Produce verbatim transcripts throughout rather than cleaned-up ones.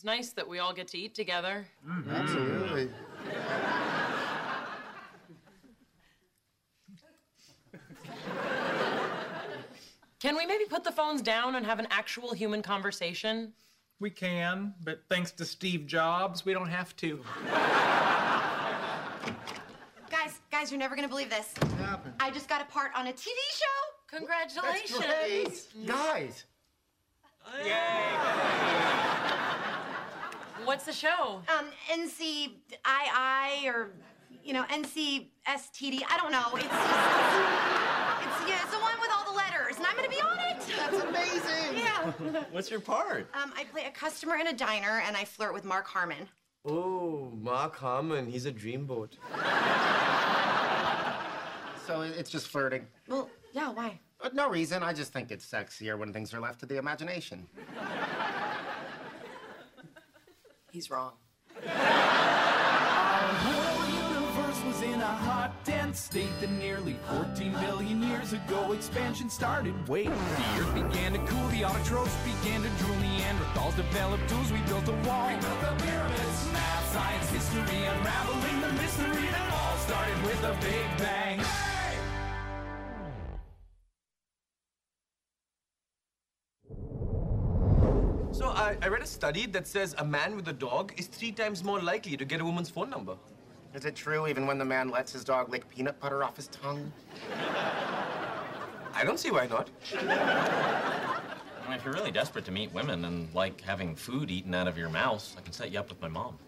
nice that we all get to eat together. Mm-hmm. Absolutely. Can we maybe put the phones down and have an actual human conversation? We can, but thanks to Steve Jobs, we don't have to. Guys, guys, you're never gonna believe this. What happened? I just got a part on a T V show. Congratulations. That's great. Guys. Yay! What's the show? Um, N C I I or, you know, N C S T D. I don't know. It's just, it's, yeah, it's the one with all the letters, and I'm gonna be on it. That's amazing. Yeah. What's your part? Um, I play a customer in a diner, and I flirt with Mark Harmon. Oh, Mark Harmon. He's a dreamboat. So it's just flirting. Well, yeah, why? But no reason. I just think it's sexier when things are left to the imagination. He's wrong. Our whole universe was in a hot, dense state that nearly fourteen billion years ago expansion started. Wait, the earth began to cool, the autotrophs began to drool, Neanderthals developed tools, we built a wall. We built the pyramids, math, science, history, unraveling the mystery that all started with a big bang. So I, I read a study that says a man with a dog is three times more likely to get a woman's phone number. Is it true even when the man lets his dog lick peanut butter off his tongue? I don't see why not. I mean, if you're really desperate to meet women and like having food eaten out of your mouth, I can set you up with my mom.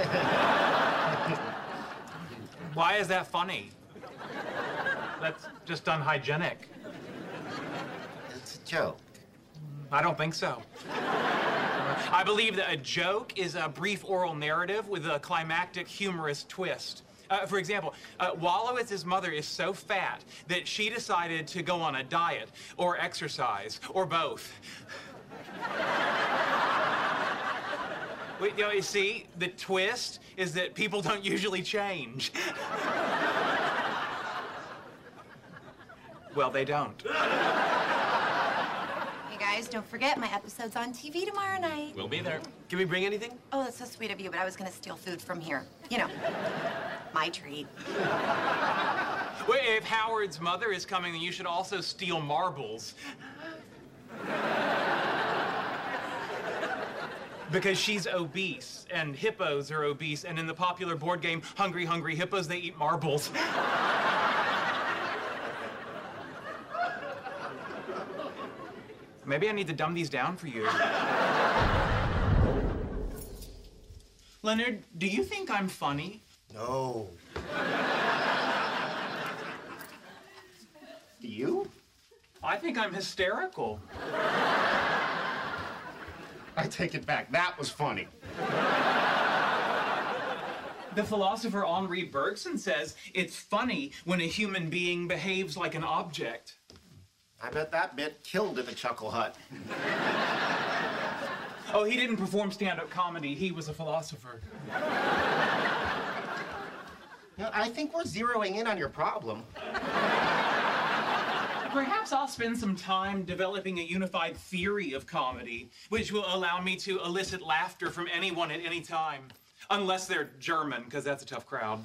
Why is that funny? That's just unhygienic. It's a joke. I don't think so. I believe that a joke is a brief oral narrative with a climactic humorous twist. Uh, for example, uh, Wallowitz's mother is so fat that she decided to go on a diet or exercise or both. Wait, you know, you see, the twist is that people don't usually change. Well, they don't. Hey guys, don't forget my episode's on T V tomorrow night. We'll be there. Can we bring anything? Oh, that's so sweet of you, but I was gonna steal food from here. You know, my treat. Well, if Howard's mother is coming, then you should also steal marbles. Because she's obese, and hippos are obese, and in the popular board game Hungry Hungry Hippos, they eat marbles. Maybe I need to dumb these down for you. Leonard, do you think I'm funny? No. Do you? I think I'm hysterical. I take it back. That was funny. The philosopher Henri Bergson says it's funny when a human being behaves like an object. I bet that bit killed at the Chuckle Hut. Oh, he didn't perform stand-up comedy. He was a philosopher. You know, I think we're zeroing in on your problem. Perhaps I'll spend some time developing a unified theory of comedy, which will allow me to elicit laughter from anyone at any time. Unless they're German, because that's a tough crowd.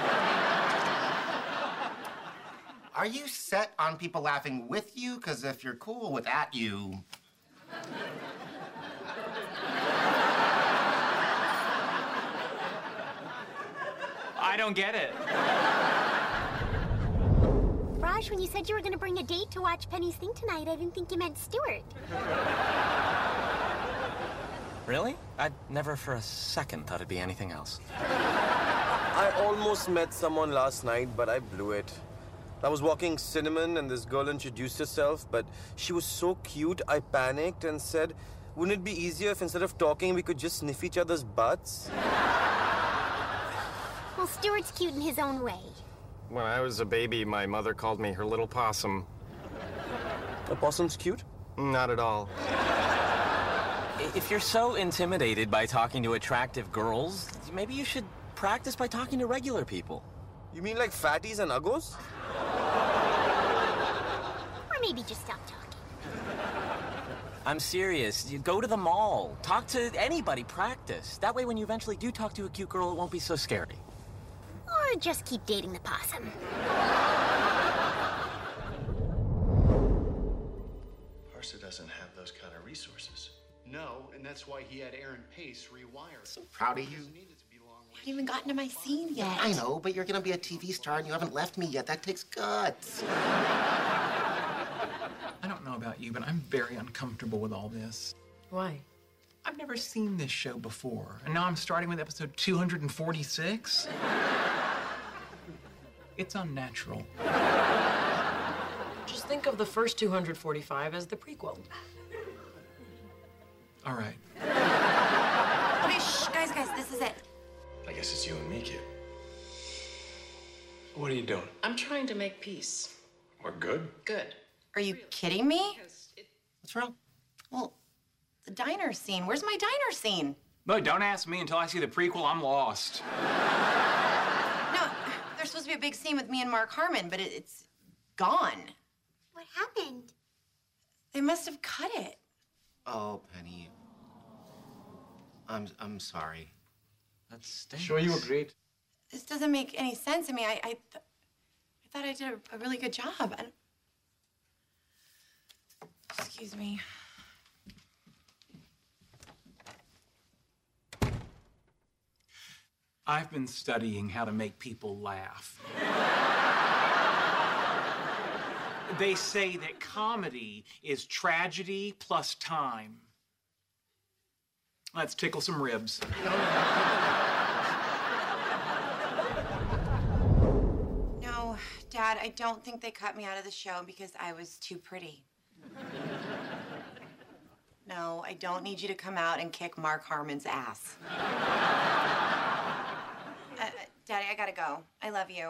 Are you set on people laughing with you? Because if you're cool with at you... I don't get it. Raj, when you said you were going to bring a date to watch Penny's thing tonight, I didn't think you meant Stuart. Really? I never for a second thought it'd be anything else. I almost met someone last night, but I blew it. I was walking Cinnamon, and this girl introduced herself, but she was so cute, I panicked and said, wouldn't it be easier if instead of talking, we could just sniff each other's butts? Well, Stuart's cute in his own way. When I was a baby, my mother called me her little possum. A possum's cute? Not at all. If you're so intimidated by talking to attractive girls, maybe you should practice by talking to regular people. You mean like fatties and uggos? Or maybe just stop talking. I'm serious. You go to the mall. Talk to anybody. Practice. That way, when you eventually do talk to a cute girl, it won't be so scary. Or just keep dating the possum. Parsa doesn't have those kind of resources. No, and that's why he had Aaron Pace rewire. So proud of you. I haven't even gotten to my scene yet. I know, but you're gonna be a T V star and you haven't left me yet. That takes guts. I don't know about you, but I'm very uncomfortable with all this. Why? I've never seen this show before, and now I'm starting with episode two hundred forty-six. It's unnatural. Just think of the first two hundred forty-five as the prequel. All right. Okay, shh, guys, guys, this is it. I guess it's you and me, kid. What are you doing? I'm trying to make peace. We're good. Good. Are you kidding me? What's wrong? Well, the diner scene. Where's my diner scene? No, don't ask me until I see the prequel. I'm lost. No, there's supposed to be a big scene with me and Mark Harmon, but it, it's gone. What happened? They must have cut it. Oh, Penny. I'm I'm sorry. That stinks. Sure, you were great. This doesn't make any sense. I mean, I I, th I thought I did a, a really good job. I don't... Excuse me. I've been studying how to make people laugh. They say that comedy is tragedy plus time. Let's tickle some ribs. No, Dad, I don't think they cut me out of the show because I was too pretty. No, I don't need you to come out and kick Mark Harmon's ass. uh, Daddy, I gotta go. I love you.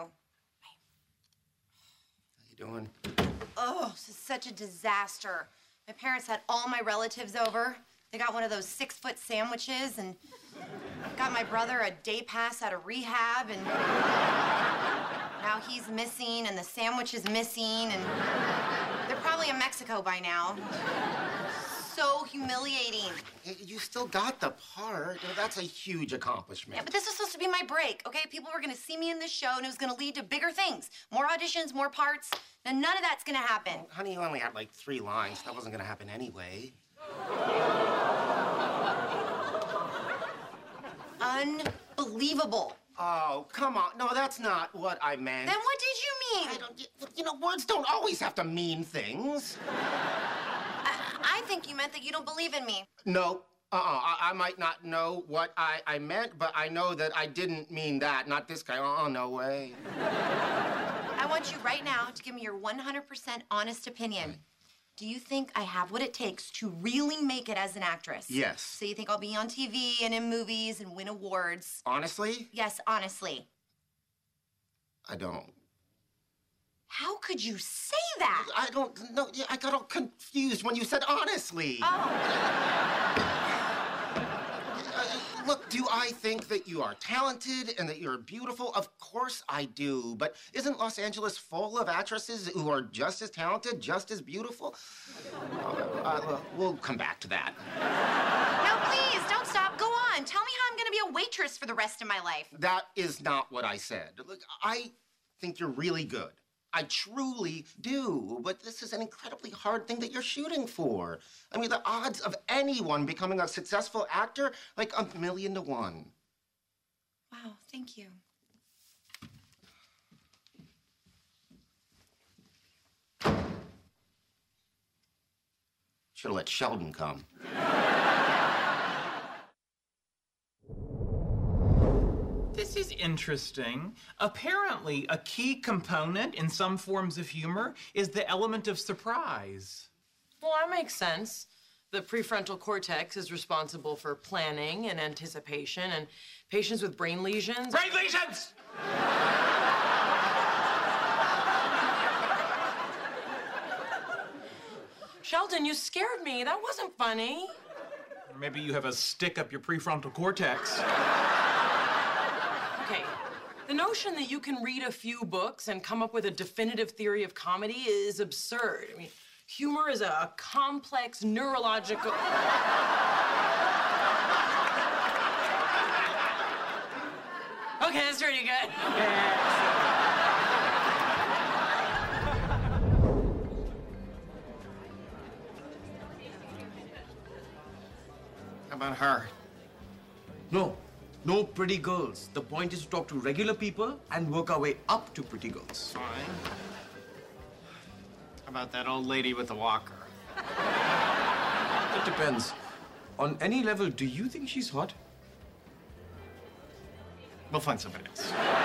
How you doing? Oh, this is such a disaster. My parents had all my relatives over. They got one of those six-foot sandwiches and got my brother a day pass out of rehab, and now he's missing and the sandwich is missing, and they're probably in Mexico by now. So humiliating. You still got the part. That's a huge accomplishment. Yeah, but this was supposed to be my break, okay? People were gonna see me in this show, and it was gonna lead to bigger things. More auditions, more parts, and none of that's gonna happen. Oh, honey, you only had like three lines. That wasn't gonna happen anyway. Unbelievable. Oh, come on. No, that's not what I meant. Then what did you mean? I don't, you know, words don't always have to mean things. I, I think you meant that you don't believe in me. No. Uh-uh. I, I might not know what I, I meant, but I know that I didn't mean that. Not this guy. Uh-uh, no way. I want you right now to give me your one hundred percent honest opinion. Do you think I have what it takes to really make it as an actress? Yes. So you think I'll be on T V and in movies and win awards? Honestly? Yes, honestly. I don't. How could you say that? I don't know. I got all confused when you said honestly. Oh. Look, do I think that you are talented and that you're beautiful? Of course I do. But isn't Los Angeles full of actresses who are just as talented, just as beautiful? Uh, uh, we'll come back to that. No, please, don't stop. Go on. Tell me how I'm going to be a waitress for the rest of my life. That is not what I said. Look, I think you're really good. I truly do, but this is an incredibly hard thing that you're shooting for. I mean, the odds of anyone becoming a successful actor, like a million to one. Wow, thank you. Should have let Sheldon come. This is interesting. Apparently, a key component in some forms of humor is the element of surprise. Well, that makes sense. The prefrontal cortex is responsible for planning and anticipation, and patients with brain lesions... Brain lesions! Sheldon, you scared me. That wasn't funny. Maybe you have a stick up your prefrontal cortex. Okay, the notion that you can read a few books and come up with a definitive theory of comedy is absurd. I mean, Humor is a complex neurological... Okay, that's pretty good. How about her? No, no pretty girls. The point is to talk to regular people and work our way up to pretty girls. Fine. How about that old lady with the walker? It depends. On any level, do you think she's hot? We'll find somebody else.